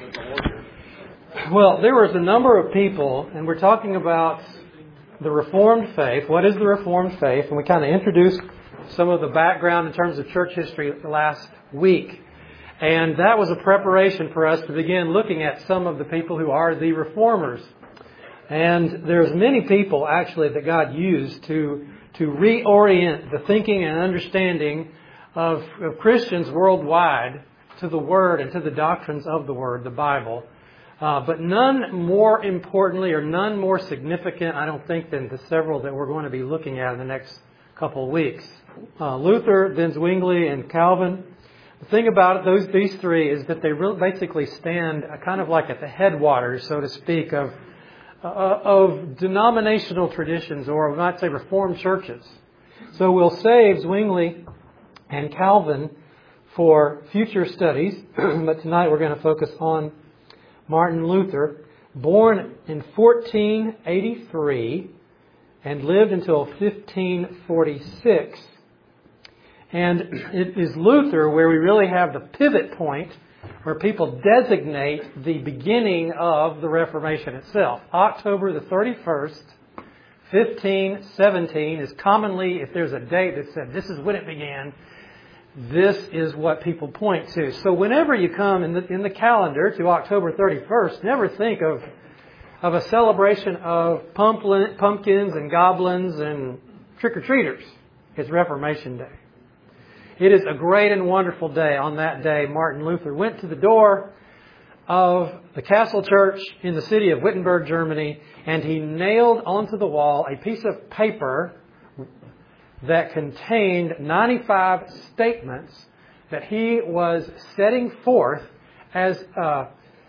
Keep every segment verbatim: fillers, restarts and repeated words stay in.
Well, there was a number of people, and we're talking about the Reformed faith. What is the Reformed faith? And we kind of introduced some of the background in terms of church history last week. And that was a preparation for us to begin looking at some of the people who are the Reformers. And there's many people, actually, that God used to to reorient the thinking and understanding of, of Christians worldwide to the Word and to the doctrines of the Word, the Bible. Uh, but none more importantly or none more significant, I don't think, than the several that we're going to be looking at in the next couple of weeks. Uh, Luther, then Zwingli, and Calvin. The thing about it, those these three is that they really basically stand kind of like at the headwaters, so to speak, of uh, of denominational traditions, or we might say Reformed churches. So we'll save Zwingli and Calvin for future studies, but tonight we're going to focus on Martin Luther, born in fourteen eighty-three and lived until fifteen forty-six. And it is Luther where we really have the pivot point where people designate the beginning of the Reformation itself. October the thirty-first, fifteen seventeen is commonly, if there's a date that said this is when it began, this is what people point to. So whenever you come in the, in the calendar to October thirty-first, never think of, of a celebration of pumpkin, pumpkins and goblins and trick-or-treaters. It's Reformation Day. It is a great and wonderful day. On that day, Martin Luther went to the door of the Castle Church in the city of Wittenberg, Germany, and he nailed onto the wall a piece of paper that contained ninety-five statements that he was setting forth as uh,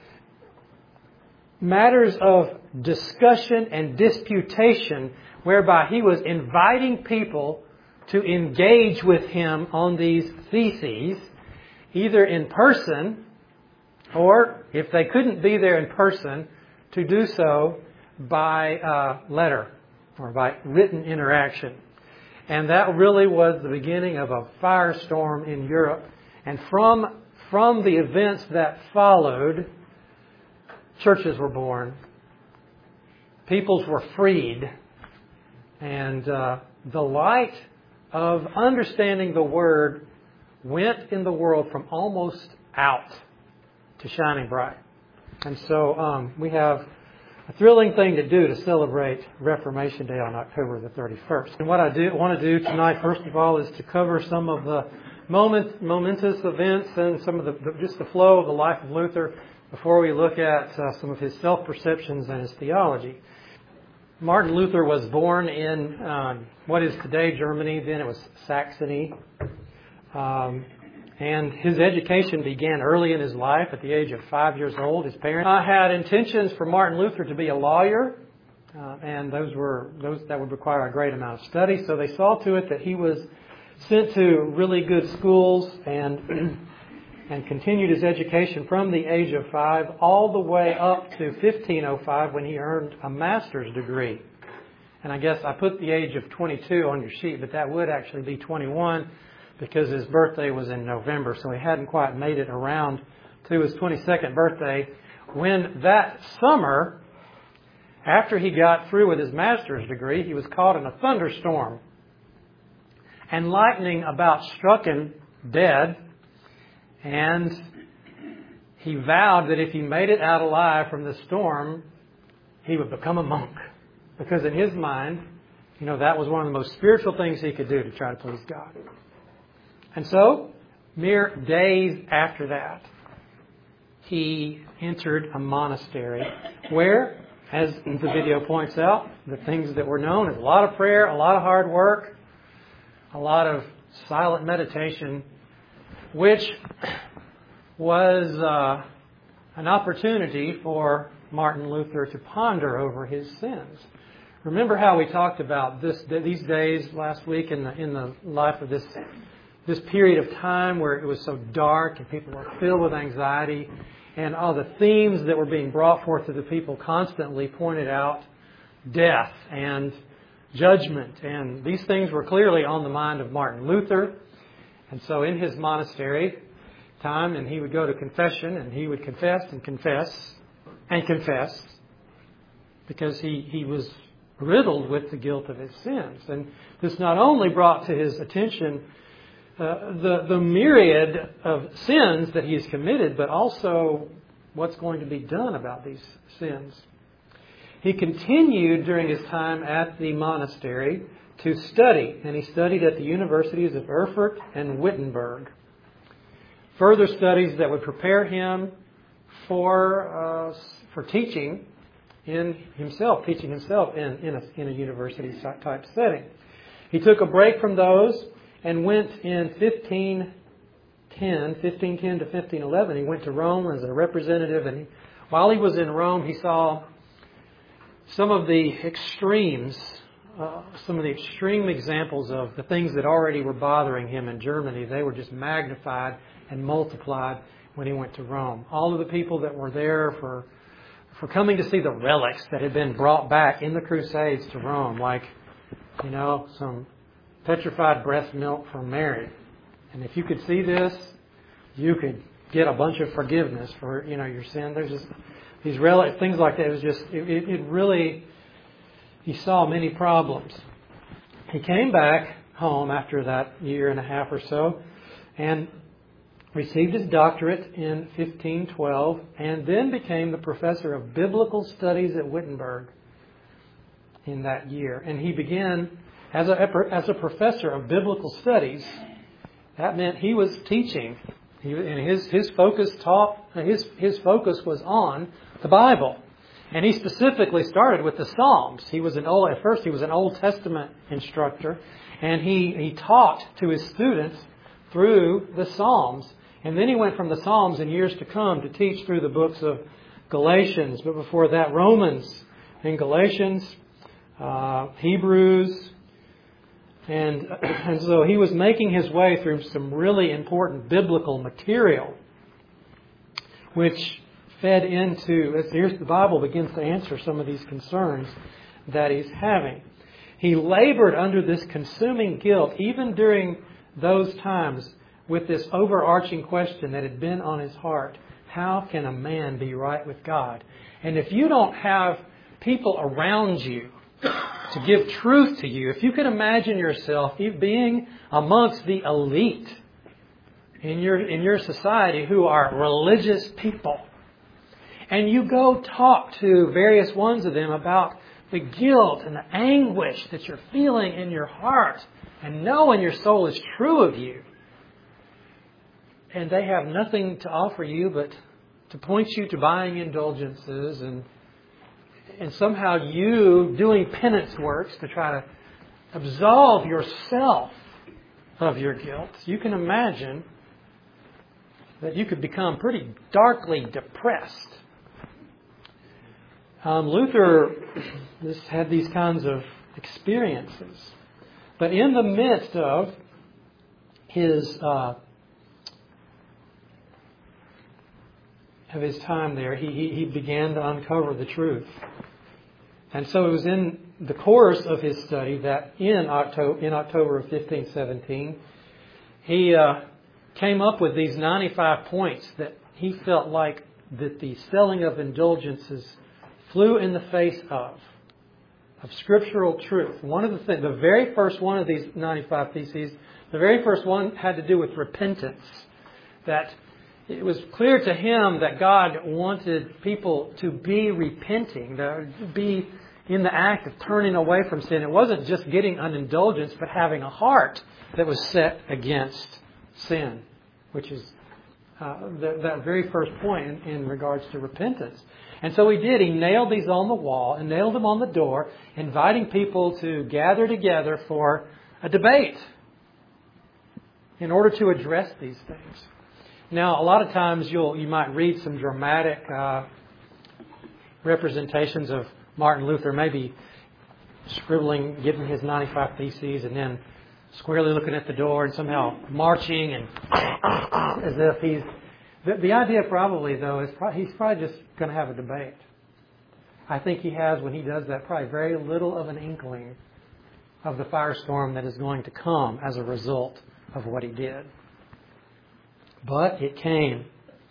matters of discussion and disputation, whereby he was inviting people to engage with him on these theses, either in person, or if they couldn't be there in person, to do so by uh, letter or by written interaction. And that really was the beginning of a firestorm in Europe. And from, from the events that followed, churches were born. Peoples were freed. And uh, the light of understanding the Word went in the world from almost out to shining bright. And so um, we have a thrilling thing to do to celebrate Reformation Day on October the thirty-first. And what I do want to do tonight, first of all, is to cover some of the moment, momentous events and some of the, the just the flow of the life of Luther before we look at uh, some of his self-perceptions and his theology. Martin Luther was born in um, what is today Germany. Then it was Saxony. Um, and his education began early in his life at the age of five years old. His parents uh, had intentions for Martin Luther to be a lawyer. Uh, and those were those that would require a great amount of study. So they saw to it that he was sent to really good schools and and continued his education from the age of five all the way up to fifteen oh five when he earned a master's degree. And I guess I put the age of twenty-two on your sheet, but that would actually be twenty-one because his birthday was in November, so he hadn't quite made it around to his twenty-second birthday when that summer, after he got through with his master's degree, he was caught in a thunderstorm. And lightning about struck him dead. And he vowed that if he made it out alive from the storm, he would become a monk. Because in his mind, you know, that was one of the most spiritual things he could do to try to please God. And so, mere days after that, he entered a monastery where, as the video points out, the things that were known as a lot of prayer, a lot of hard work, a lot of silent meditation, which was uh, an opportunity for Martin Luther to ponder over his sins. Remember how we talked about this these days last week in the in the life of this this period of time where it was so dark and people were filled with anxiety, and all the themes that were being brought forth to the people constantly pointed out death and judgment, and these things were clearly on the mind of Martin Luther. And so in his monastery, time, and he would go to confession, and he would confess and confess and confess because he, he was riddled with the guilt of his sins. And this not only brought to his attention uh, the, the myriad of sins that he has committed, but also what's going to be done about these sins. He continued during his time at the monastery to study, and he studied at the universities of Erfurt and Wittenberg. Further studies that would prepare him for uh, for teaching in himself, teaching himself in, in, a, in a university type setting. He took a break from those and went in fifteen ten, fifteen ten to fifteen eleven. He went to Rome as a representative, and he, while he was in Rome, he saw some of the extremes, uh, some of the extreme examples of the things that already were bothering him in Germany. They were just magnified and multiplied when he went to Rome. All of the people that were there for for coming to see the relics that had been brought back in the Crusades to Rome, like, you know, some petrified breast milk from Mary. And if you could see this, you could get a bunch of forgiveness for, you know, your sin. There's just these relics, things like that. It was just, it, it really, he saw many problems. He came back home after that year and a half or so and received his doctorate in fifteen twelve, and then became the professor of biblical studies at Wittenberg in that year. And he began as a as a professor of biblical studies. That meant he was teaching, he, and his his focus taught his his focus was on the Bible. And he specifically started with the Psalms. He was an old at first he was an Old Testament instructor, and he he taught to his students through the Psalms. And then he went from the Psalms in years to come to teach through the books of Galatians. But before that, Romans and Galatians, uh, Hebrews. And, and so he was making his way through some really important biblical material, which fed into, as here's the Bible begins to answer some of these concerns that he's having. He labored under this consuming guilt, even during those times, with this overarching question that had been on his heart. How can a man be right with God? And if you don't have people around you to give truth to you, if you can imagine yourself being amongst the elite in your in your society who are religious people, and you go talk to various ones of them about the guilt and the anguish that you're feeling in your heart and know in your soul is true of you, and they have nothing to offer you but to point you to buying indulgences and and somehow you doing penance works to try to absolve yourself of your guilt, you can imagine that you could become pretty darkly depressed. Um, Luther this had these kinds of experiences. But in the midst of his uh, of his time there, he, he, he began to uncover the truth. And so it was in the course of his study that in October, in October of fifteen seventeen, he uh, came up with these ninety-five points that he felt like that the selling of indulgences flew in the face of, of scriptural truth. One of the things, the very first one of these ninety-five theses, the very first one had to do with repentance. That it was clear to him that God wanted people to be repenting, to be in the act of turning away from sin. It wasn't just getting an indulgence, but having a heart that was set against sin, which is uh, the, that very first point in, in regards to repentance. And so he did. He nailed these on the wall and nailed them on the door, inviting people to gather together for a debate in order to address these things. Now, a lot of times you'll you might read some dramatic uh, representations of Martin Luther, maybe scribbling, giving his ninety-five theses, and then squarely looking at the door and somehow marching and as if he's... The, the idea probably, though, is probably, he's probably just going to have a debate. I think he has, when he does that, probably very little of an inkling of the firestorm that is going to come as a result of what he did. but it came.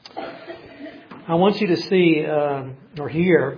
I want you to see um, or hear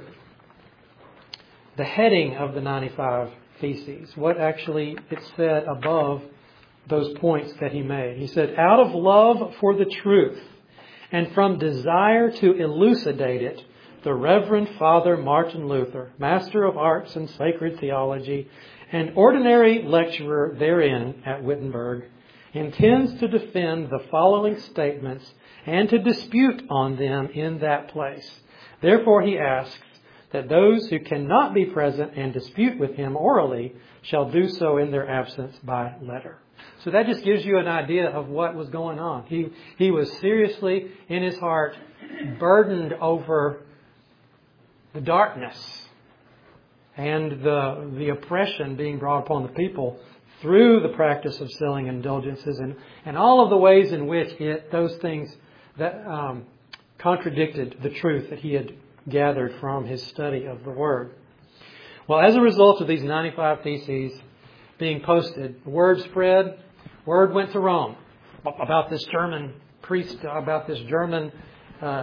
the heading of the ninety-five Theses, what actually it said above those points that he made. He said, out of love for the truth and from desire to elucidate it, the Reverend Father Martin Luther, Master of Arts and Sacred Theology, and ordinary lecturer therein at Wittenberg, intends to defend the following statements and to dispute on them in that place. Therefore he asks that those who cannot be present and dispute with him orally shall do so in their absence by letter. So that just gives you an idea of what was going on. He he was seriously, in his heart, burdened over the darkness and the the oppression being brought upon the people through the practice of selling indulgences and, and all of the ways in which it, those things that um, contradicted the truth that he had gathered from his study of the Word. Well, as a result of these ninety-five Theses being posted, the word spread. Word went to Rome about this German priest, about this German uh,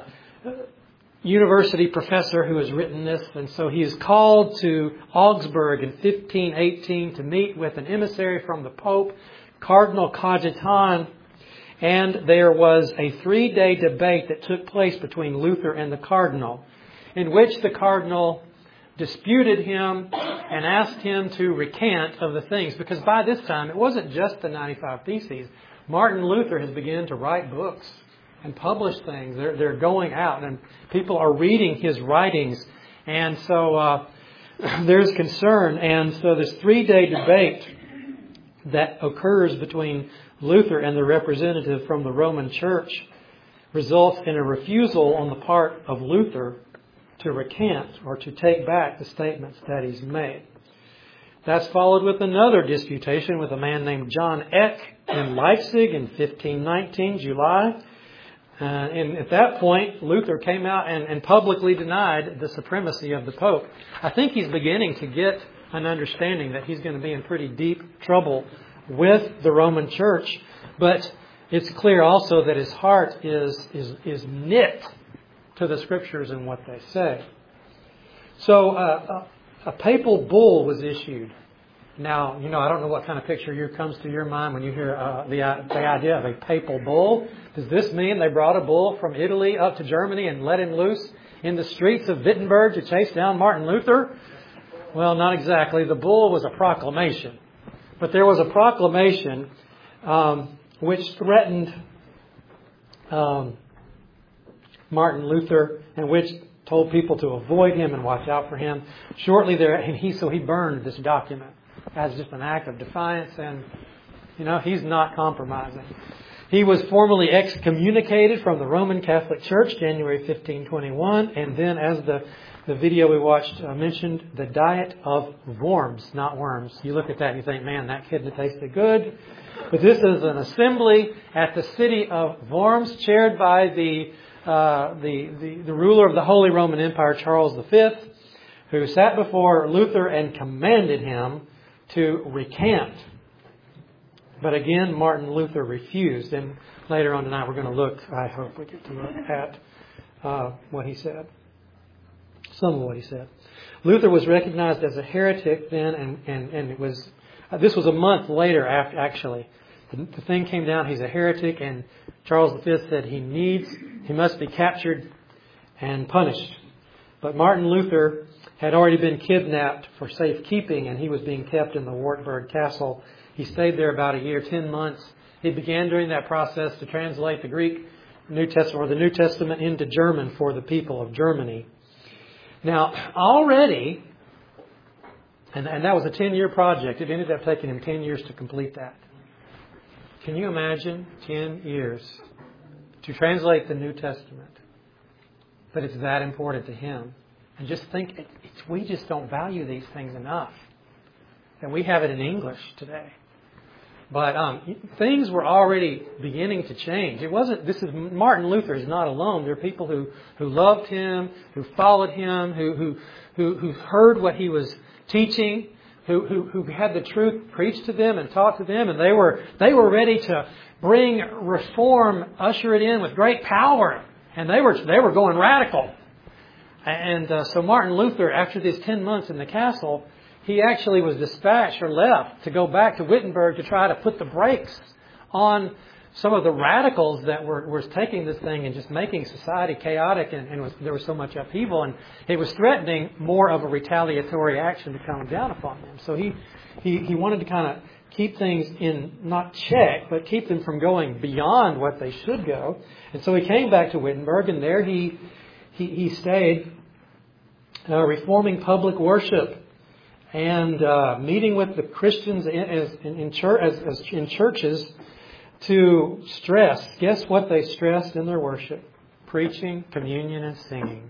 university professor who has written this. And so he is called to Augsburg in fifteen eighteen to meet with an emissary from the Pope, Cardinal Cajetan. And there was a three-day debate that took place between Luther and the Cardinal, in which the Cardinal disputed him and asked him to recant of the things. Because by this time, it wasn't just the ninety-five Theses. Martin Luther has begun to write books and publish things. They're, they're going out and people are reading his writings. And so uh, there's concern. And so this three-day debate that occurs between Luther and the representative from the Roman Church results in a refusal on the part of Luther to recant or to take back the statements that he's made. That's followed with another disputation with a man named John Eck in Leipzig in fifteen nineteen, July. Uh, and at that point, Luther came out and, and publicly denied the supremacy of the Pope. I think he's beginning to get an understanding that he's going to be in pretty deep trouble with the Roman Church. But it's clear also that his heart is, is, is knit to the Scriptures and what they say. So uh, a, a papal bull was issued. Now, you know, I don't know what kind of picture here comes to your mind when you hear uh, the, the idea of a papal bull. Does this mean they brought a bull from Italy up to Germany and let him loose in the streets of Wittenberg to chase down Martin Luther? Well, not exactly. The bull was a proclamation. But there was a proclamation um, which threatened um, Martin Luther and which told people to avoid him and watch out for him. Shortly there, and he so he burned this document as just an act of defiance, and you know he's not compromising. He was formally excommunicated from the Roman Catholic Church January fifteen twenty-one, and then, as the the video we watched uh, mentioned, the diet of worms, not worms. You look at that and you think, man, that kidney tasted good. But this is an assembly at the city of Worms, chaired by the Uh, the, the, the ruler of the Holy Roman Empire, Charles the Fifth, who sat before Luther and commanded him to recant. But again, Martin Luther refused. And later on tonight, we're going to look, I hope we get to look at uh, what he said. Some of what he said. Luther was recognized as a heretic then, and, and, and it was uh, this was a month later, after, actually. The, the thing came down, he's a heretic, and Charles the Fifth said he needs, he must be captured and punished. But Martin Luther had already been kidnapped for safekeeping, and he was being kept in the Wartburg Castle. He stayed there about a year, ten months. He began during that process to translate the Greek New Testament or the New Testament into German for the people of Germany. Now, already, and, and that was a ten-year project. It ended up taking him ten years to complete that. Can you imagine ten years to translate the New Testament? But it's that important to him. And just think, it, it's, we just don't value these things enough. And we have it in English today. But um, things were already beginning to change. It wasn't. This is Martin Luther is not alone. There are people who, who loved him, who followed him, who, who who who heard what he was teaching. who, who, who had the truth preached to them and taught to them, and they were, they were ready to bring reform, usher it in with great power. And they were, they were going radical. And uh, so Martin Luther, after these ten months in the castle, he actually was dispatched or left to go back to Wittenberg to try to put the brakes on some of the radicals that were, were taking this thing and just making society chaotic, and, and was, there was so much upheaval, and it was threatening more of a retaliatory action to come down upon them. So he, he, he wanted to kind of keep things in, not check, but keep them from going beyond what they should go. And so he came back to Wittenberg, and there he he, he stayed, uh, reforming public worship and uh, meeting with the Christians in, as, in, in, church, as, as in churches to stress. Guess what they stressed in their worship? Preaching, communion, and singing.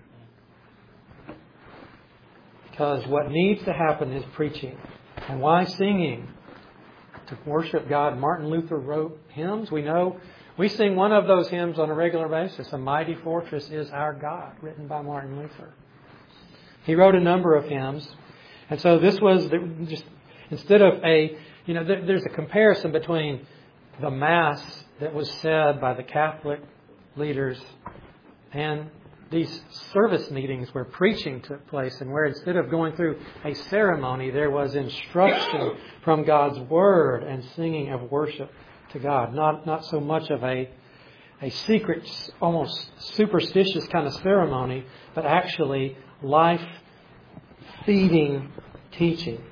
Because what needs to happen is preaching. And why singing? To worship God. Martin Luther wrote hymns. We know we sing one of those hymns on a regular basis. A Mighty Fortress is Our God, written by Martin Luther. He wrote a number of hymns. And so this was the, just instead of a, you know, there, there's a comparison between the Mass that was said by the Catholic leaders and these service meetings where preaching took place, and where instead of going through a ceremony, there was instruction from God's Word and singing of worship to God. Not not so much of a a secret, almost superstitious kind of ceremony, but actually life-feeding teaching.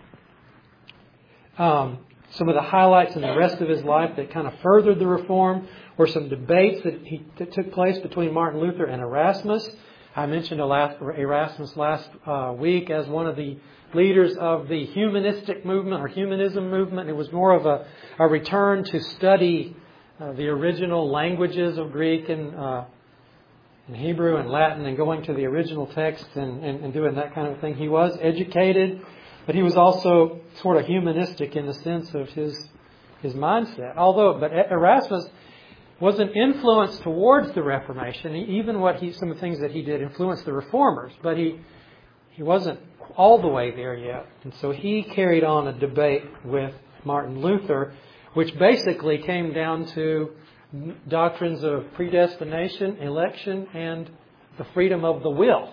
Um, some of the highlights in the rest of his life that kind of furthered the reform were some debates that, he, that took place between Martin Luther and Erasmus. I mentioned Erasmus last uh, week as one of the leaders of the humanistic movement or humanism movement. It was more of a, a return to study uh, the original languages of Greek and, uh, and Hebrew and Latin, and going to the original text and, and, and doing that kind of thing. He was educated, but he was also sort of humanistic in the sense of his his mindset. Although, but Erasmus was an influence towards the Reformation. Even what he, some of the things that he did influenced the Reformers, but he he wasn't all the way there yet. And so he carried on a debate with Martin Luther, which basically came down to doctrines of predestination, election, and the freedom of the will.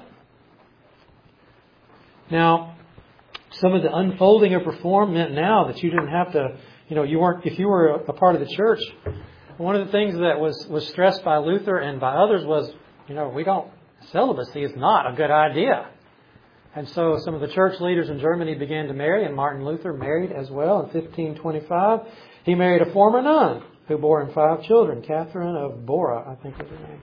Now, some of the unfolding of reform meant now that you didn't have to, you know, you weren't, if you were a part of the church, one of the things that was, was stressed by Luther and by others was, you know, we don't, celibacy is not a good idea. And so some of the church leaders in Germany began to marry, and Martin Luther married as well in fifteen twenty-five. He married a former nun who bore him five children, Catherine of Bora, I think was her name.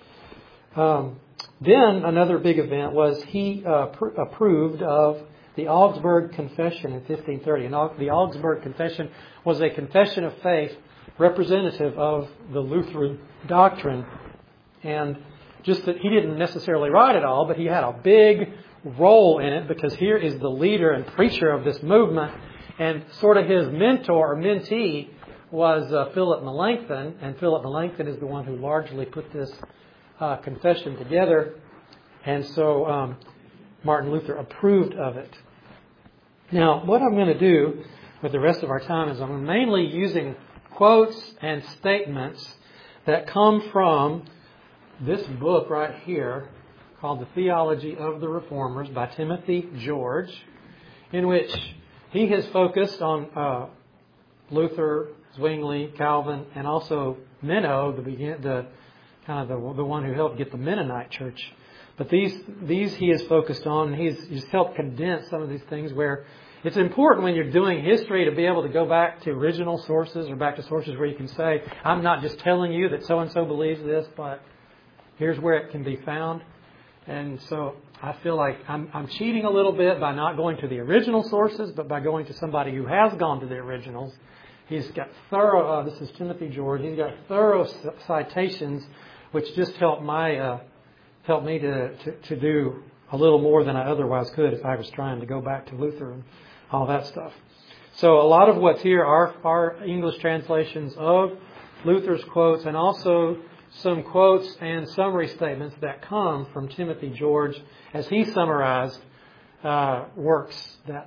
Um, then another big event was he uh, pr- approved of the Augsburg Confession in fifteen thirty. And the Augsburg Confession was a confession of faith representative of the Lutheran doctrine. And just that he didn't necessarily write it all, but he had a big role in it, because here is the leader and preacher of this movement. And sort of his mentor or mentee was uh, Philip Melanchthon. And Philip Melanchthon is the one who largely put this uh, confession together. And so um, Martin Luther approved of it. Now, what I'm going to do with the rest of our time is I'm mainly using quotes and statements that come from this book right here called The Theology of the Reformers by Timothy George, in which he has focused on uh, Luther, Zwingli, Calvin, and also Menno, the, begin, the kind of the, the one who helped get the Mennonite church. But these these he is focused on. He's, he's helped condense some of these things where it's important when you're doing history to be able to go back to original sources or back to sources where you can say, I'm not just telling you that so-and-so believes this, but here's where it can be found. And so I feel like I'm, I'm cheating a little bit by not going to the original sources, but by going to somebody who has gone to the originals. He's got thorough, uh, this is Timothy George, he's got thorough citations which just help my... Uh, helped me to, to, to do a little more than I otherwise could if I was trying to go back to Luther and all that stuff. So a lot of what's here are, are English translations of Luther's quotes, and also some quotes and summary statements that come from Timothy George as he summarized uh, works that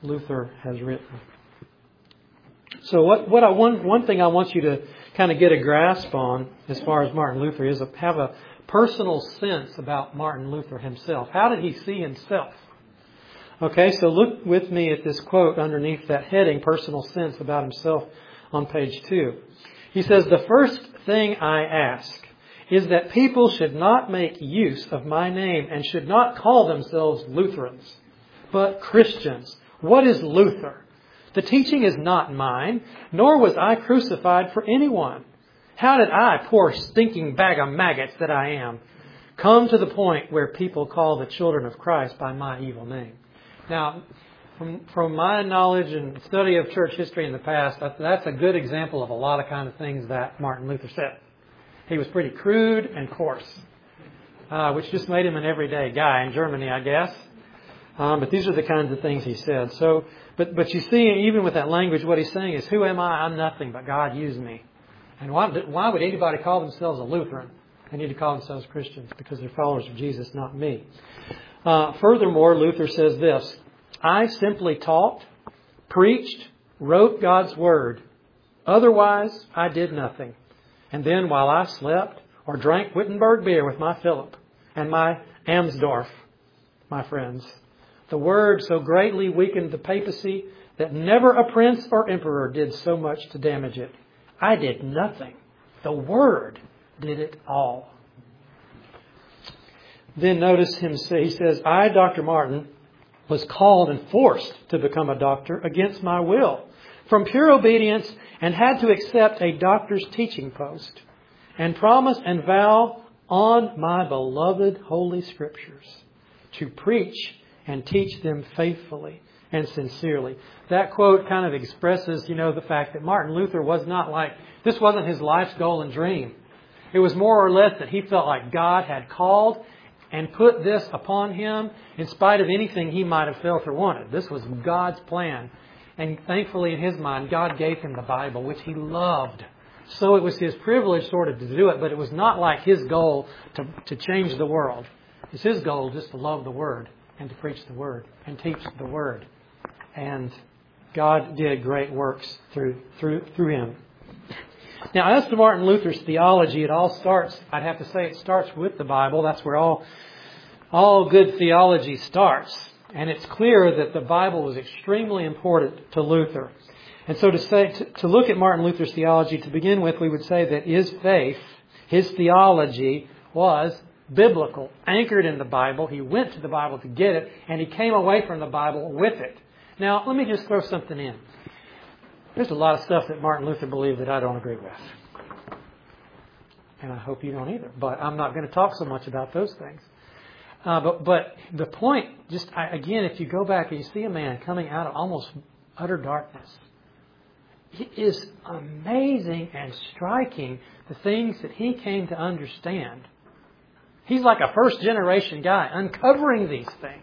Luther has written. So what, what I, one, one thing I want you to kind of get a grasp on as far as Martin Luther is a, have a personal sense about Martin Luther himself. How did he see himself? Okay, so look with me at this quote underneath that heading, personal sense about himself, on page two. He says, "The first thing I ask is that people should not make use of my name and should not call themselves Lutherans, but Christians. What is Luther? The teaching is not mine, nor was I crucified for anyone. How did I, poor stinking bag of maggots that I am, come to the point where people call the children of Christ by my evil name?" Now, from, from my knowledge and study of church history in the past, that's a good example of a lot of kind of things that Martin Luther said. He was pretty crude and coarse, uh, which just made him an everyday guy in Germany, I guess. Um, but these are the kinds of things he said. So, but but you see, even with that language, what he's saying is, "Who am I? I'm nothing, but God used me." And why why would anybody call themselves a Lutheran? They need to call themselves Christians because they're followers of Jesus, not me. Uh, furthermore, Luther says this: "I simply taught, preached, wrote God's Word. Otherwise, I did nothing. And then while I slept or drank Wittenberg beer with my Philip and my Amsdorf, my friends, the Word so greatly weakened the papacy that never a prince or emperor did so much to damage it. I did nothing. The Word did it all." Then notice him say, he says, "I, Doctor Martin, was called and forced to become a doctor against my will, from pure obedience, and had to accept a doctor's teaching post, and promise and vow on my beloved Holy Scriptures to preach and teach them faithfully and sincerely." That quote kind of expresses, you know, the fact that Martin Luther was not like, this wasn't his life's goal and dream. It was more or less that he felt like God had called and put this upon him in spite of anything he might have felt or wanted. This was God's plan. And thankfully, in his mind, God gave him the Bible, which he loved. So it was his privilege sort of to do it, but it was not like his goal to, to change the world. It's his goal just to love the Word and to preach the Word and teach the Word. And God did great works through through through him. Now, as to Martin Luther's theology, it all starts, I'd have to say it starts with the Bible. That's where all, all good theology starts. And it's clear that the Bible was extremely important to Luther. And so to say, to, to look at Martin Luther's theology, to begin with, we would say that his faith, his theology was biblical, anchored in the Bible. He went to the Bible to get it, and he came away from the Bible with it. Now, let me just throw something in. There's a lot of stuff that Martin Luther believed that I don't agree with. And I hope you don't either. But I'm not going to talk so much about those things. Uh, but, but the point, just I, again, if you go back and you see a man coming out of almost utter darkness, it is amazing and striking the things that he came to understand. He's like a first generation guy uncovering these things.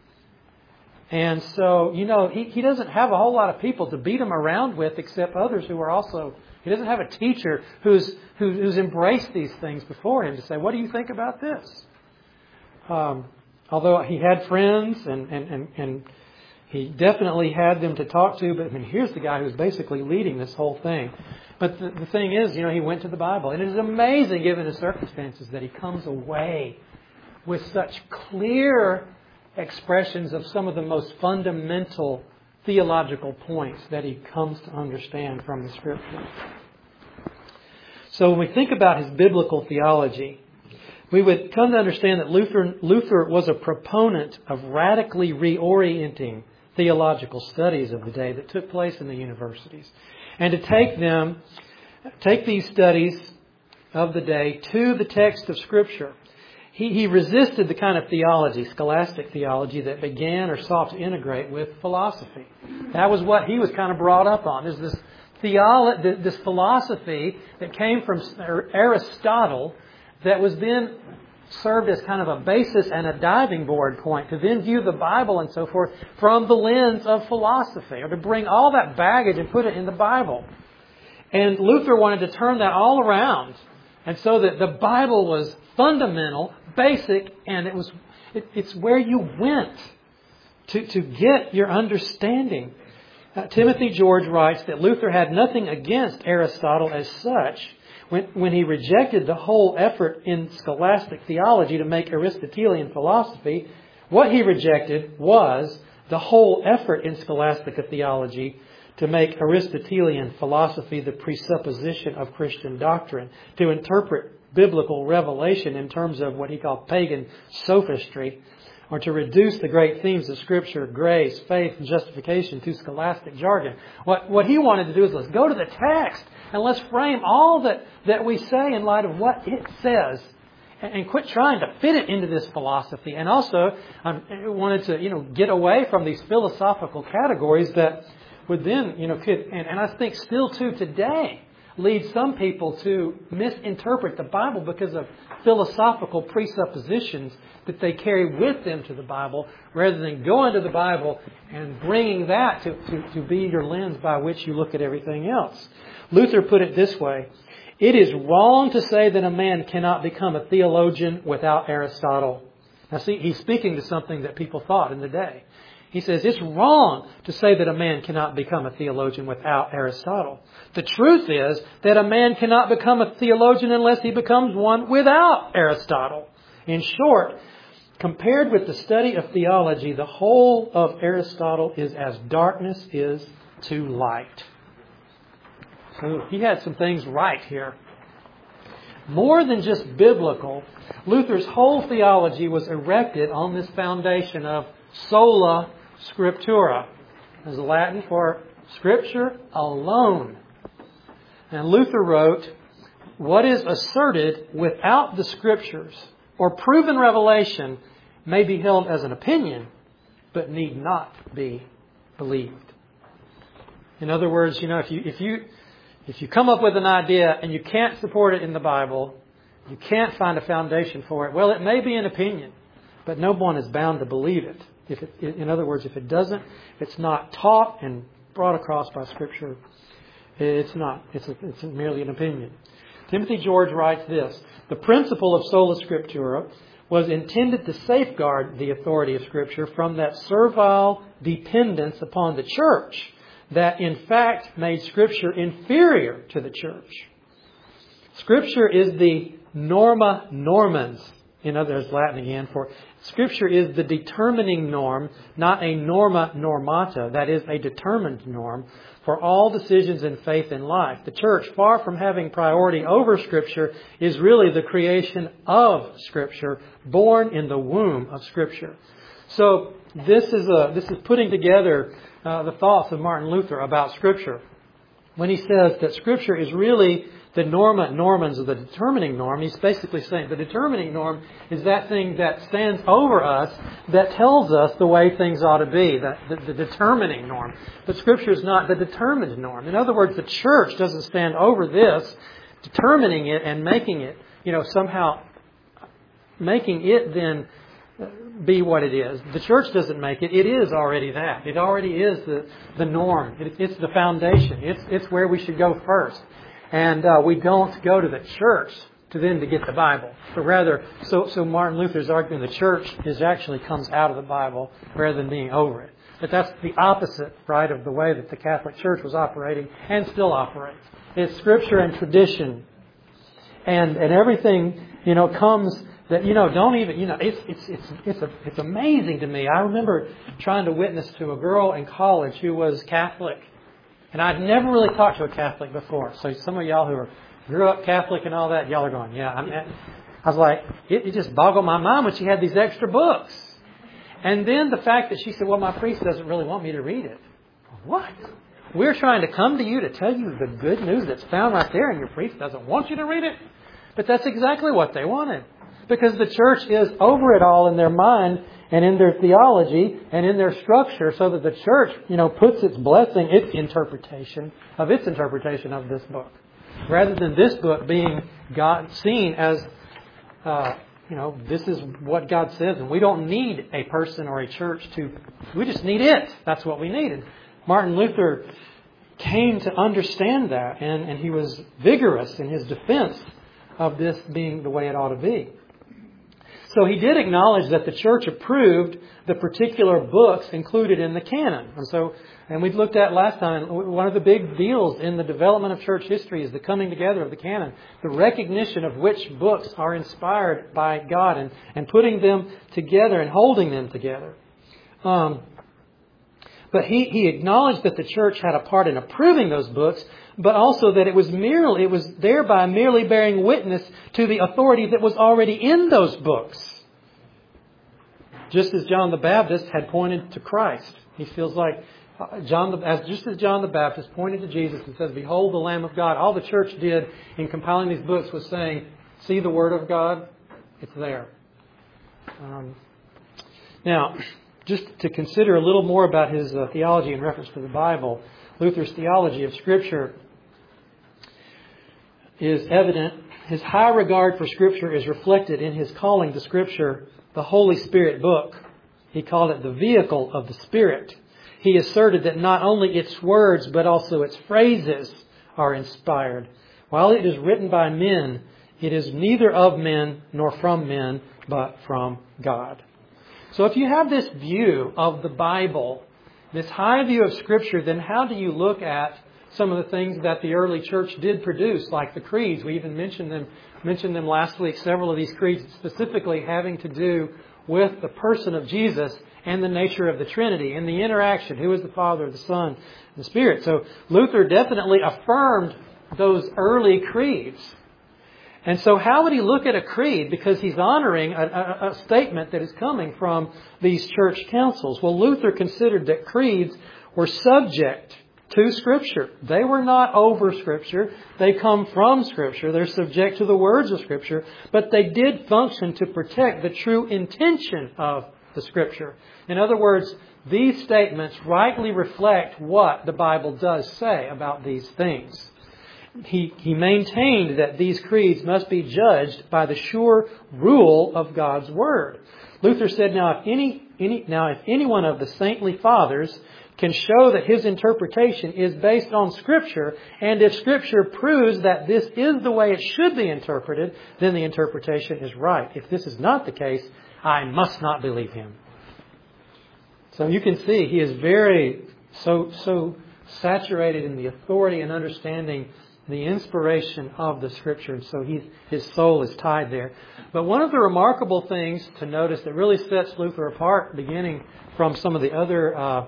And so, you know, he, he doesn't have a whole lot of people to beat him around with except others who are also, he doesn't have a teacher who's who, who's embraced these things before him to say, "What do you think about this?" Um, although he had friends and, and, and, and he definitely had them to talk to, but I mean, here's the guy who's basically leading this whole thing. But the, the thing is, you know, he went to the Bible. And it is amazing, given the circumstances, that he comes away with such clear expressions of some of the most fundamental theological points that he comes to understand from the Scripture. So when we think about his biblical theology, we would come to understand that Luther, Luther was a proponent of radically reorienting theological studies of the day that took place in the universities. And to take them, take these studies of the day to the text of Scripture. He, he resisted the kind of theology, scholastic theology, that began or sought to integrate with philosophy. That was what he was kind of brought up on. Is this theolo- this philosophy that came from Aristotle that was then served as kind of a basis and a diving board point to then view the Bible and so forth from the lens of philosophy, or to bring all that baggage and put it in the Bible. And Luther wanted to turn that all around, and so that the Bible was fundamental, basic, and it was it, it's where you went to, to get your understanding. Uh, Timothy George writes that Luther had nothing against Aristotle as such when, when he rejected the whole effort in scholastic theology to make Aristotelian philosophy. What he rejected was the whole effort in scholastic theology to make Aristotelian philosophy the presupposition of Christian doctrine, to interpret biblical revelation in terms of what he called pagan sophistry, or to reduce the great themes of Scripture, grace, faith, and justification to scholastic jargon. What, what he wanted to do is let's go to the text and let's frame all that, that we say in light of what it says, and, and quit trying to fit it into this philosophy. And also, um, I wanted to, you know, get away from these philosophical categories that would then, you know, could, and, and I think still to today, lead some people to misinterpret the Bible because of philosophical presuppositions that they carry with them to the Bible, rather than going to the Bible and bringing that to, to, to be your lens by which you look at everything else. Luther put it this way: it is wrong to say that a man cannot become a theologian without Aristotle. Now see, he's speaking to something that people thought in the day. He says it's wrong to say that a man cannot become a theologian without Aristotle. The truth is that a man cannot become a theologian unless he becomes one without Aristotle. In short, compared with the study of theology, the whole of Aristotle is as darkness is to light. So he had some things right here. More than just biblical, Luther's whole theology was erected on this foundation of sola scriptura, as Latin for Scripture alone. And Luther wrote, what is asserted without the Scriptures or proven revelation may be held as an opinion, but need not be believed. In other words, you know, if you if you if you come up with an idea and you can't support it in the Bible, you can't find a foundation for it, well, it may be an opinion, but no one is bound to believe it. If it, in other words, if it doesn't, if it's not taught and brought across by Scripture, it's not. It's, a, it's merely an opinion. Timothy George writes this: the principle of sola scriptura was intended to safeguard the authority of Scripture from that servile dependence upon the church that in fact made Scripture inferior to the church. Scripture is the norma normans. In other words, Latin again, for Scripture is the determining norm, not a norma normata, that is, a determined norm, for all decisions in faith and life. The church, far from having priority over Scripture, is really the creation of Scripture, born in the womb of Scripture. So this is a, this is putting together uh, the thoughts of Martin Luther about Scripture. When he says that Scripture is really the norma normans, of the determining norm, he's basically saying the determining norm is that thing that stands over us, that tells us the way things ought to be, the, the, the determining norm. But Scripture is not the determined norm. In other words, the church doesn't stand over this, determining it and making it, you know, somehow making it then be what it is. The church doesn't make it. It is already that. It already is the, the norm. It, it's the foundation. It's, it's where we should go first. And uh, we don't go to the church to then to get the Bible. But rather, so, so Martin Luther's arguing the church is actually comes out of the Bible rather than being over it. But that's the opposite, right, of the way that the Catholic Church was operating and still operates. It's Scripture and tradition. And and everything, you know, comes that, you know, don't even, you know, it's it's it's it's a, it's amazing to me. I remember trying to witness to a girl in college who was Catholic. And I'd never really talked to a Catholic before. So some of y'all who are, grew up Catholic and all that, y'all are going, yeah. I'm, I was like, it, it just boggled my mind when she had these extra books. And then the fact that she said, well, my priest doesn't really want me to read it. What? We're trying to come to you to tell you the good news that's found right there, and your priest doesn't want you to read it? But that's exactly what they wanted. Because the church is over it all in their mind and in their theology and in their structure, so that the church, you know, puts its blessing, its interpretation of its interpretation of this book. Rather than this book being God seen as, uh, you know, this is what God says, and we don't need a person or a church to, we just need it. That's what we need. And Martin Luther came to understand that, and, and he was vigorous in his defense of this being the way it ought to be. So he did acknowledge that the church approved the particular books included in the canon. And so, and we looked at last time, one of the big deals in the development of church history is the coming together of the canon. The recognition of which books are inspired by God and, and putting them together and holding them together. Um, but he, he acknowledged that the church had a part in approving those books, but also that it was merely, it was thereby merely bearing witness to the authority that was already in those books. Just as John the Baptist had pointed to Christ. He feels like John, the, as just as John the Baptist pointed to Jesus and says, "Behold the Lamb of God." All the church did in compiling these books was saying, "See the Word of God? It's there." Um, now, just to consider a little more about his uh, theology in reference to the Bible, Luther's theology of Scripture is evident. His high regard for Scripture is reflected in his calling the Scripture the Holy Spirit book. He called it the vehicle of the Spirit. He asserted that not only its words but also its phrases are inspired. While it is written by men, it is neither of men nor from men, but from God. So if you have this view of the Bible, this high view of Scripture, then how do you look at some of the things that the early church did produce, like the creeds? We even mentioned them, mentioned them last week, several of these creeds specifically having to do with the person of Jesus and the nature of the Trinity and the interaction. Who is the Father, the Son, and the Spirit? So Luther definitely affirmed those early creeds. And so how would he look at a creed? Because he's honoring a, a, a statement that is coming from these church councils. Well, Luther considered that creeds were subject to Scripture. They were not over Scripture. They come from Scripture. They're subject to the words of Scripture. But they did function to protect the true intention of the Scripture. In other words, these statements rightly reflect what the Bible does say about these things. He, he maintained that these creeds must be judged by the sure rule of God's Word. Luther said, now if any, any, now if any one of the saintly fathers can show that his interpretation is based on Scripture, and if Scripture proves that this is the way it should be interpreted, then the interpretation is right. If this is not the case, I must not believe him. So you can see he is very so so saturated in the authority and understanding the inspiration of the Scripture. And so he, his soul is tied there. But one of the remarkable things to notice that really sets Luther apart, beginning from some of the other, uh,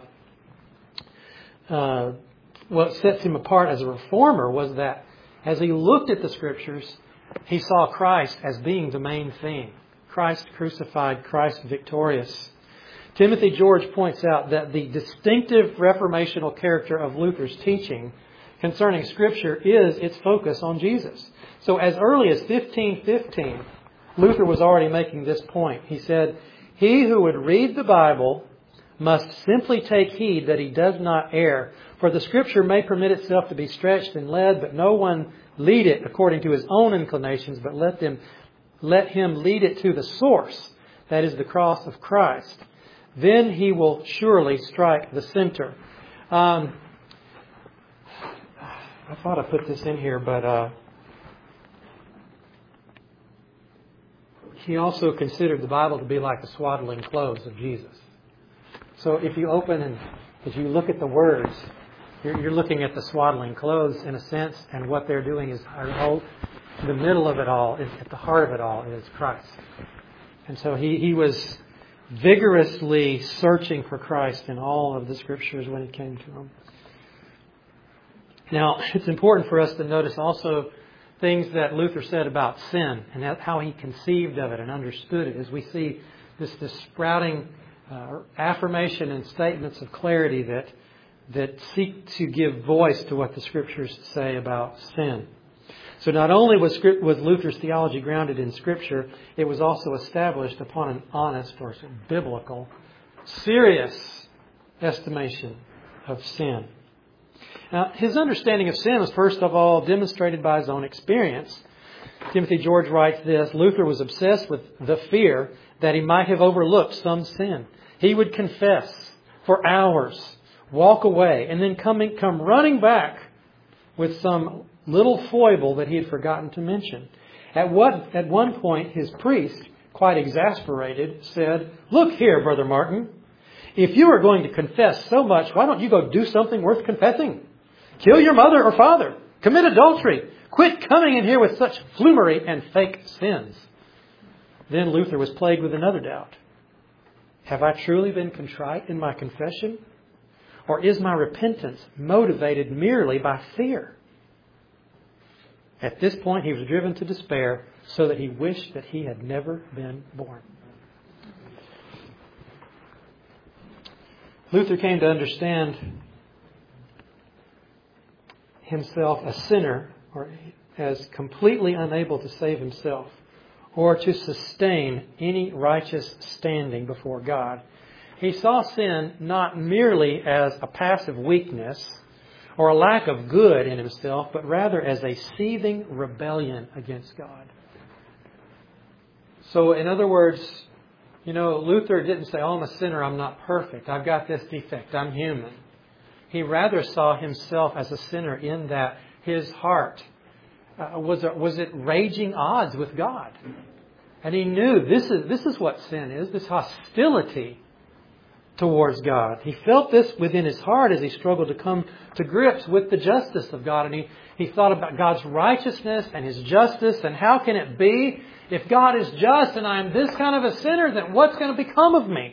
uh, what sets him apart as a reformer, was that as he looked at the Scriptures, he saw Christ as being the main theme. Christ crucified, Christ victorious. Timothy George points out that the distinctive reformational character of Luther's teaching concerning Scripture is its focus on Jesus. So as early as fifteen fifteen, Luther was already making this point. He said, "He who would read the Bible must simply take heed that he does not err. For the Scripture may permit itself to be stretched and led, but no one lead it according to his own inclinations, but let them let him lead it to the source, that is the cross of Christ. Then he will surely strike the center." Um, I thought I put this in here, but uh, he also considered the Bible to be like the swaddling clothes of Jesus. So if you open and if you look at the words, you're, you're looking at the swaddling clothes in a sense, and what they're doing is, I hope, the middle of it all, is, at the heart of it all, is Christ. And so he, he was vigorously searching for Christ in all of the Scriptures when it came to him. Now, it's important for us to notice also things that Luther said about sin and how he conceived of it and understood it, as we see this, this sprouting uh, affirmation and statements of clarity that, that seek to give voice to what the Scriptures say about sin. So not only was, was Luther's theology grounded in Scripture, it was also established upon an honest or biblical, serious estimation of sin. Now, his understanding of sin was first of all demonstrated by his own experience. Timothy George writes this: Luther was obsessed with the fear that he might have overlooked some sin. He would confess for hours, walk away, and then come, in, come running back with some little foible that he had forgotten to mention. At what, at one point, his priest quite exasperated, said, "Look here, Brother Martin, if you are going to confess so much, why don't you go do something worth confessing? Kill your mother or father. Commit adultery. Quit coming in here with such flummery and fake sins." Then Luther was plagued with another doubt. Have I truly been contrite in my confession? Or is my repentance motivated merely by fear? At this point, he was driven to despair so that he wished that he had never been born. Luther came to understand himself a sinner, or as completely unable to save himself or to sustain any righteous standing before God. He saw sin not merely as a passive weakness or a lack of good in himself, but rather as a seething rebellion against God. So, in other words, you know, Luther didn't say, "Oh, I'm a sinner, I'm not perfect. I've got this defect, I'm human." He rather saw himself as a sinner in that his heart uh, was was at raging odds with God. And he knew this is this is what sin is, this hostility towards God. He felt this within his heart as he struggled to come to grips with the justice of God. And he, he thought about God's righteousness and His justice, and how can it be? If God is just and I am this kind of a sinner, then what's going to become of me?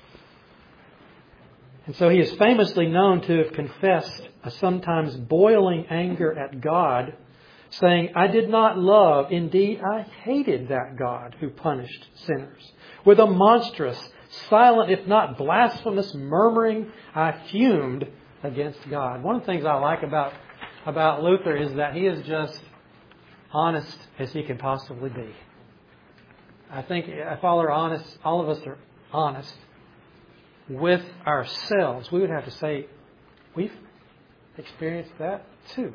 And so he is famously known to have confessed a sometimes boiling anger at God, saying, "I did not love, indeed I hated that God who punished sinners. With a monstrous, silent, if not blasphemous murmuring, I fumed against God." One of the things I like about, about Luther is that he is just honest as he can possibly be. I think if all are honest, all of us are honest with ourselves, we would have to say, we've experienced that too.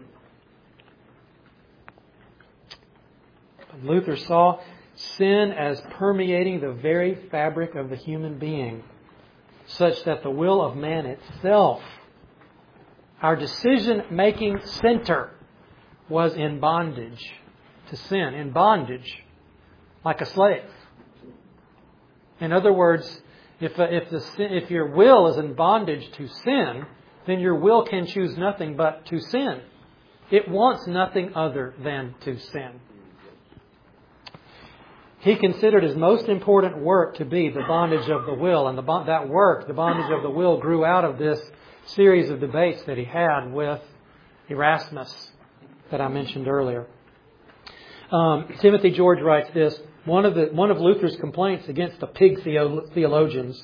Luther saw sin as permeating the very fabric of the human being, such that the will of man itself, our decision-making center, was in bondage to sin, in bondage like a slave. In other words, if if the if your will is in bondage to sin, then your will can choose nothing but to sin. It wants nothing other than to sin. He considered his most important work to be the bondage of the will. And the, that work, the bondage of the will, grew out of this series of debates that he had with Erasmus that I mentioned earlier. Um, Timothy George writes this: one of the one of Luther's complaints against the pig theologians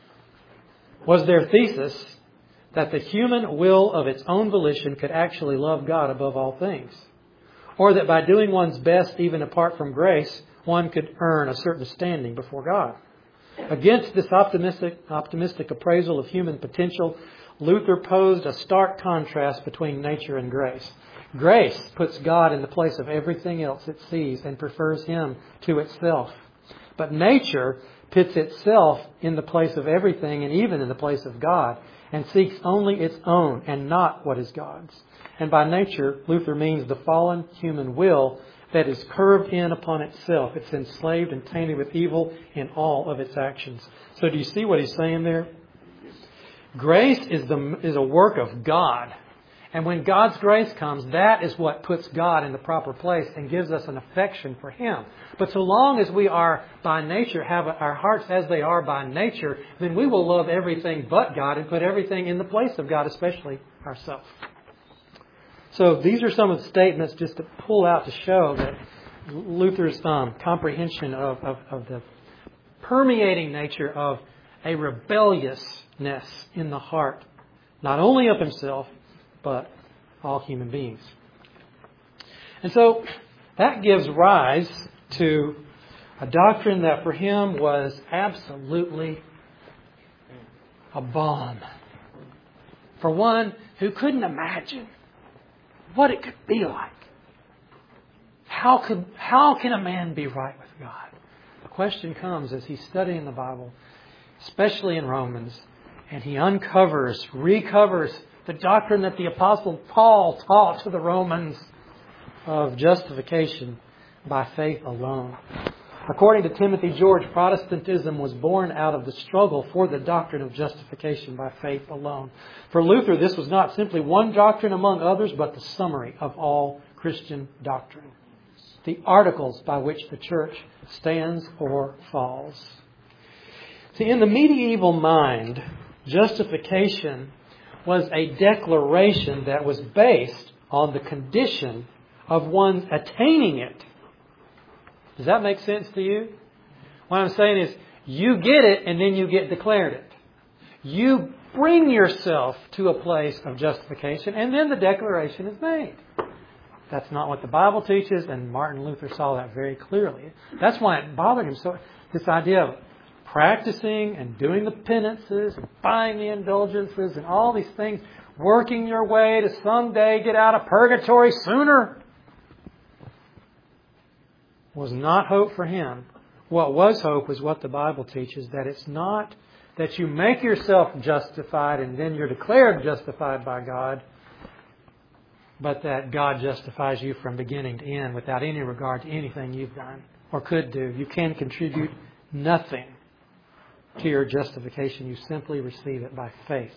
was their thesis that the human will of its own volition could actually love God above all things, or that by doing one's best, even apart from grace, one could earn a certain standing before God. Against this optimistic, optimistic appraisal of human potential, Luther posed a stark contrast between nature and grace. Grace puts God in the place of everything else it sees and prefers Him to itself. But nature pits itself in the place of everything and even in the place of God, and seeks only its own and not what is God's. And by nature, Luther means the fallen human will that is curved in upon itself. It's enslaved and tainted with evil in all of its actions. So do you see what he's saying there? Grace is the is a work of God. And when God's grace comes, that is what puts God in the proper place and gives us an affection for Him. But so long as we are by nature, have our hearts as they are by nature, then we will love everything but God and put everything in the place of God, especially ourselves. So these are some of the statements just to pull out to show that Luther's um, comprehension of, of, of the permeating nature of a rebelliousness in the heart, not only of himself, but all human beings. And so that gives rise to a doctrine that for him was absolutely a balm. For one who couldn't imagine what it could be like. How could how can a man be right with God? The question comes as he's studying the Bible, especially in Romans, and he uncovers, recovers the doctrine that the Apostle Paul taught to the Romans of justification by faith alone. According to Timothy George, Protestantism was born out of the struggle for the doctrine of justification by faith alone. For Luther, this was not simply one doctrine among others, but the summary of all Christian doctrine. The articles by which the church stands or falls. See, in the medieval mind, justification was a declaration that was based on the condition of one attaining it. Does that make sense to you? What I'm saying is, you get it and then you get declared it. You bring yourself to a place of justification and then the declaration is made. That's not what the Bible teaches, and Martin Luther saw that very clearly. That's why it bothered him so. This idea of practicing and doing the penances and buying the indulgences and all these things, working your way to someday get out of purgatory sooner, was not hope for him. What was hope was what the Bible teaches, that it's not that you make yourself justified and then you're declared justified by God, but that God justifies you from beginning to end without any regard to anything you've done or could do. You can contribute nothing to your justification. You simply receive it by faith.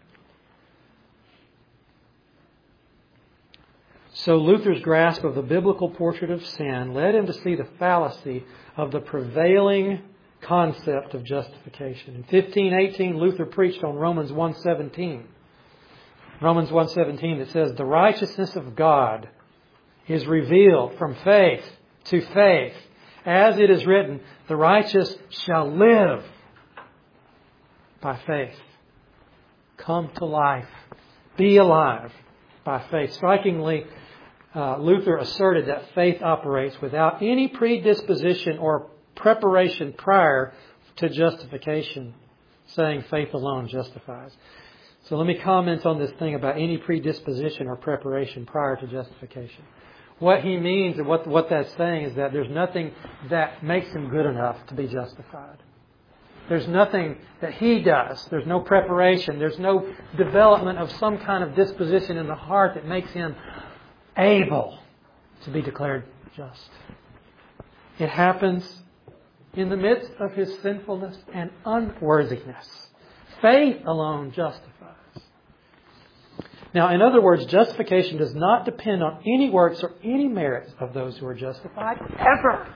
So Luther's grasp of the biblical portrait of sin led him to see the fallacy of the prevailing concept of justification. In fifteen eighteen, Luther preached on Romans one seventeen. Romans one seventeen, that says, "The righteousness of God is revealed from faith to faith. As it is written, the righteous shall live by faith." Come to life. Be alive by faith. Strikingly, uh, Luther asserted that faith operates without any predisposition or preparation prior to justification, saying faith alone justifies. So let me comment on this thing about any predisposition or preparation prior to justification. What he means and what, what that's saying is that there's nothing that makes him good enough to be justified. There's nothing that he does. There's no preparation. There's no development of some kind of disposition in the heart that makes him able to be declared just. It happens in the midst of his sinfulness and unworthiness. Faith alone justifies. Now, in other words, justification does not depend on any works or any merits of those who are justified, ever.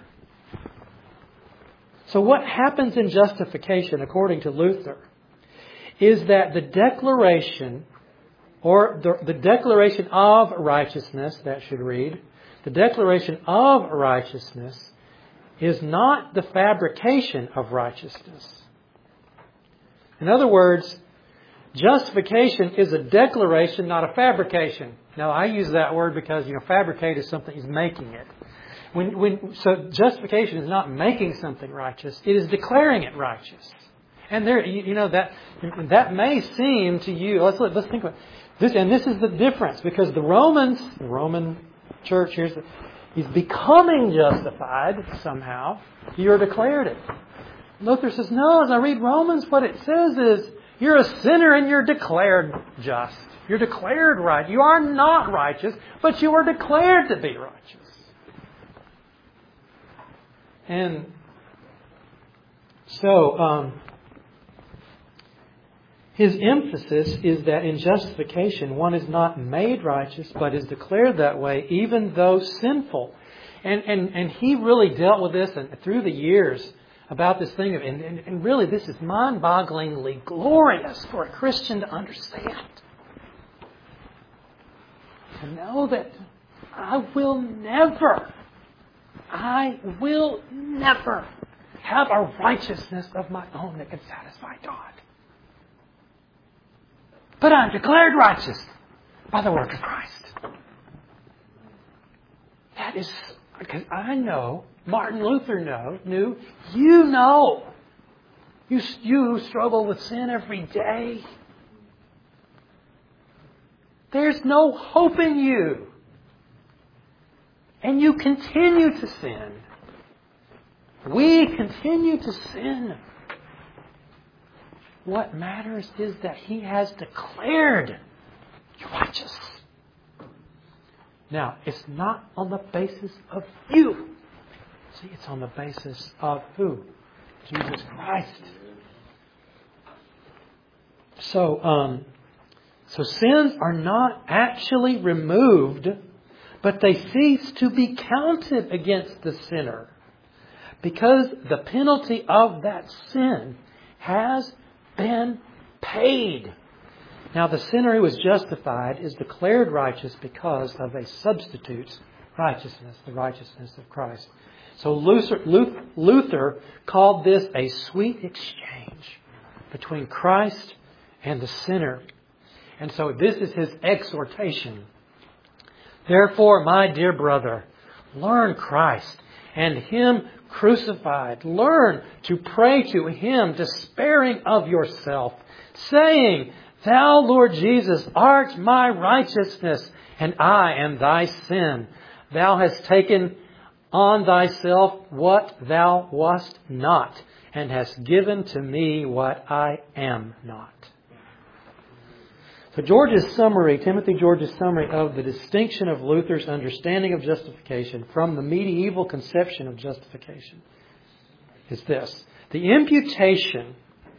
So what happens in justification, according to Luther, is that the declaration, or the, the declaration of righteousness, that should read, the declaration of righteousness is not the fabrication of righteousness. In other words, justification is a declaration, not a fabrication. Now, I use that word because, you know, fabricate is something is making it. When, when, so justification is not making something righteous. It is declaring it righteous. And there, you, you know, that that may seem to you, let's, let's think about this. And this is the difference, because the Romans, the Roman church here, is becoming justified somehow. You're declared it. Luther says, no, as I read Romans, what it says is, you're a sinner and you're declared just. You're declared right. You are not righteous, but you are declared to be righteous. And so, um, his emphasis is that in justification, one is not made righteous, but is declared that way, even though sinful. And and, and he really dealt with this and through the years about this thing of, and, and, and really this is mind-bogglingly glorious for a Christian to understand. To know that I will never, I will never have a righteousness of my own that can satisfy God. But I'm declared righteous by the work of Christ. That is, because I know, Martin Luther know, knew, you know, you, you struggle with sin every day. There's no hope in you. And you continue to sin. We continue to sin. What matters is that He has declared you righteous. Now, it's not on the basis of you. See, it's on the basis of who? Jesus Christ. So, um, so sins are not actually removed, but they cease to be counted against the sinner. Because the penalty of that sin has been paid. Now the sinner who is justified is declared righteous because of a substitute's righteousness, the righteousness of Christ. So Luther, Luther called this a sweet exchange between Christ and the sinner. And so this is his exhortation. Therefore, my dear brother, learn Christ and Him crucified. Learn to pray to Him, despairing of yourself, saying, Thou, Lord Jesus, art my righteousness, and I am thy sin. Thou hast taken on thyself what thou wast not, and hast given to me what I am not. So George's summary, Timothy George's summary of the distinction of Luther's understanding of justification from the medieval conception of justification is this. The imputation,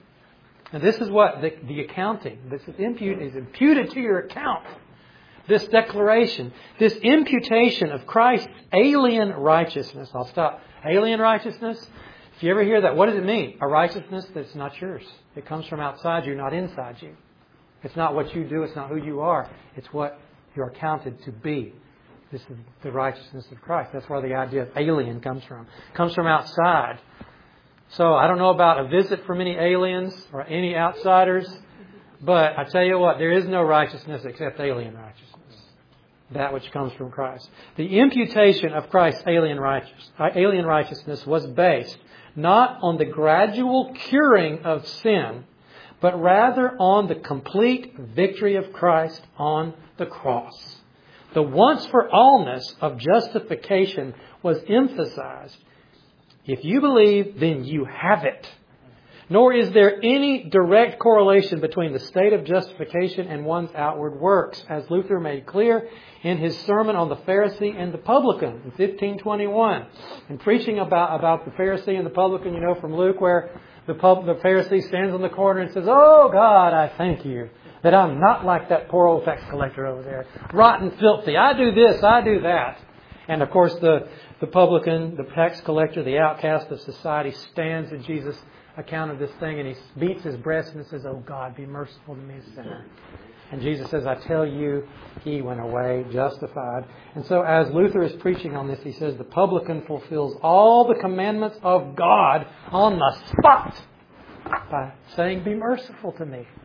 and this is what the, the accounting, this is, impute, is imputed to your account. This declaration, this imputation of Christ's alien righteousness. I'll stop. Alien righteousness. If you ever hear that, what does it mean? A righteousness that's not yours. It comes from outside you, not inside you. It's not what you do. It's not who you are. It's what you're counted to be. This is the righteousness of Christ. That's where the idea of alien comes from. It comes from outside. So I don't know about a visit from any aliens or any outsiders, but I tell you what, there is no righteousness except alien righteousness. That which comes from Christ. The imputation of Christ's alien righteous, alien righteousness was based not on the gradual curing of sin, but rather on the complete victory of Christ on the cross. The once-for-allness of justification was emphasized. If you believe, then you have it. Nor is there any direct correlation between the state of justification and one's outward works, as Luther made clear in his sermon on the Pharisee and the publican in fifteen twenty-one. And preaching about, about the Pharisee and the publican, you know, from Luke, where the, pub, the Pharisee stands on the corner and says, Oh God, I thank you that I'm not like that poor old tax collector over there. Rotten, filthy. I do this, I do that. And of course the, the publican, the tax collector, the outcast of society stands in Jesus' account of this thing and he beats his breast and says, Oh God, be merciful to me, a sinner. And Jesus says, I tell you, he went away justified. And so as Luther is preaching on this, he says the publican fulfills all the commandments of God on the spot by saying, be merciful to me.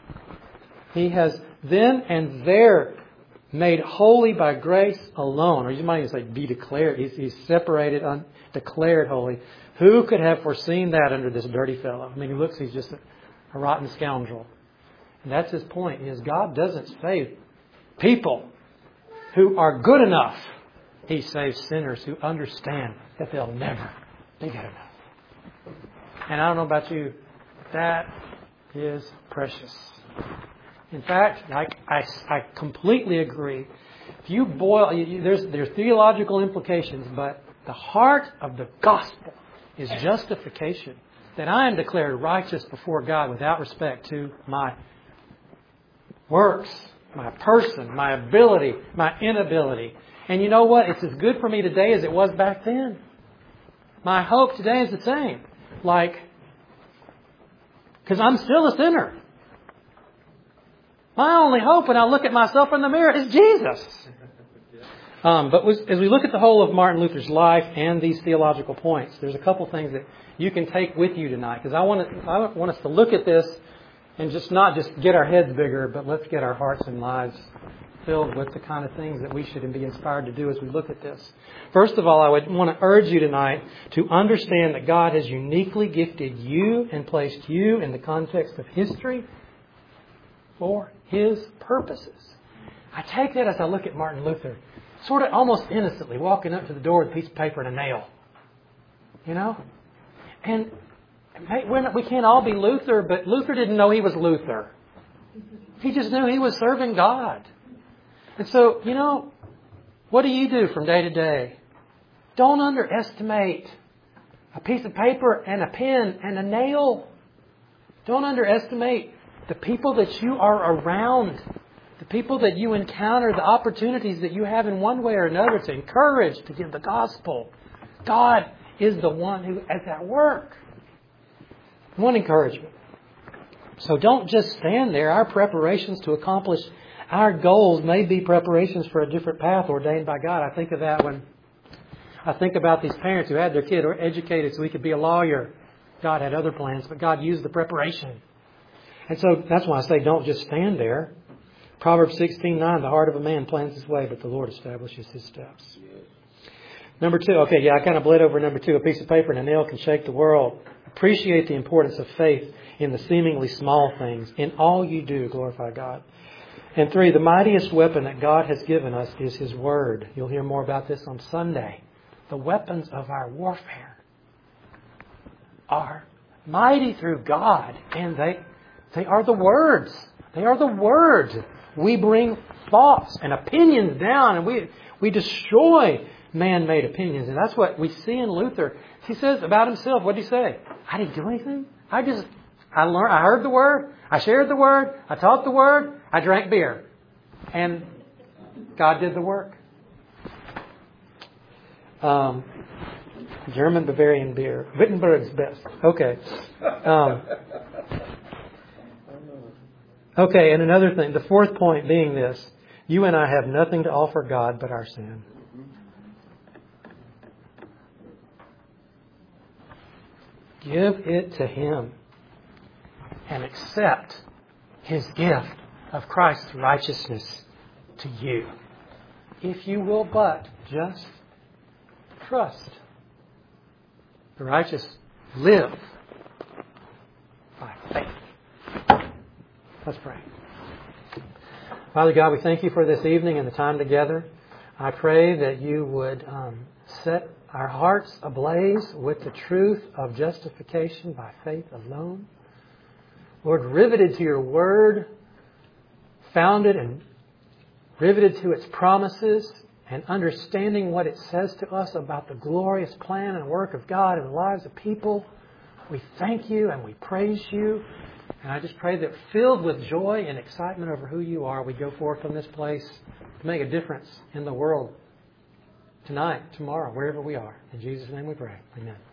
He has then and there made holy by grace alone. Or you might even say be declared. He's, he's separated, un, declared holy. Who could have foreseen that under this dirty fellow? I mean, he looks, he's just a, a rotten scoundrel. And that's his point, is God doesn't save people who are good enough. He saves sinners who understand that they'll never be good enough. And I don't know about you, that is precious. In fact, I, I, I completely agree. If you boil, you, there's, there's theological implications, but the heart of the gospel is justification. That I am declared righteous before God without respect to my works, my person, my ability, my inability. And you know what? It's as good for me today as it was back then. My hope today is the same. Like, because I'm still a sinner. My only hope when I look at myself in the mirror is Jesus. Um, but was, as we look at the whole of Martin Luther's life and these theological points, there's a couple things that you can take with you tonight. Because I want to, I want us to look at this and just not just get our heads bigger, but let's get our hearts and lives filled with the kind of things that we should be inspired to do as we look at this. First of all, I would want to urge you tonight to understand that God has uniquely gifted you and placed you in the context of history for His purposes. I take that as I look at Martin Luther, sort of almost innocently walking up to the door with a piece of paper and a nail. You know? And we're not, we can't all be Luther, but Luther didn't know he was Luther. He just knew he was serving God. And so, you know, what do you do from day to day? Don't underestimate A piece of paper and a pen and a nail. Don't underestimate the people that you are around, the people that you encounter, the opportunities that you have in one way or another to encourage, to give the gospel. God is the one who is at work. One encouragement. So don't just stand there. Our preparations to accomplish our goals may be preparations for a different path ordained by God. I think of that when I think about these parents who had their kid educated so he could be a lawyer. God had other plans, but God used the preparation. And so that's why I say don't just stand there. Proverbs sixteen nine, the heart of a man plans his way, but the Lord establishes his steps. Yes. Number two, okay, yeah, I kind of bled over number two. A piece of paper and a nail can shake the world. Appreciate the importance of faith in the seemingly small things. In all you do, glorify God. And three, the mightiest weapon that God has given us is His Word. You'll hear more about this on Sunday. The weapons of our warfare are mighty through God, and they they are the words. They are the words. We bring thoughts and opinions down, and we we destroy man-made opinions. And that's what we see in Luther. He says about himself, what did he say? I didn't do anything. I just, I learned, I heard the Word. I shared the Word. I taught the Word. I drank beer. And God did the work. Um, German Bavarian beer. Wittenberg's best. Okay. Um, okay, and another thing. The fourth point being this. You and I have nothing to offer God but our sin. Give it to Him and accept His gift of Christ's righteousness to you. If you will but just trust. The righteous live by faith. Let's pray. Father God, we thank You for this evening and the time together. I pray that You would um, set our hearts ablaze with the truth of justification by faith alone. Lord, riveted to Your Word, founded and riveted to its promises, and understanding what it says to us about the glorious plan and work of God in the lives of people. We thank You and we praise You. And I just pray that filled with joy and excitement over who You are, we go forth from this place to make a difference in the world tonight, tomorrow, wherever we are. In Jesus' name we pray. Amen.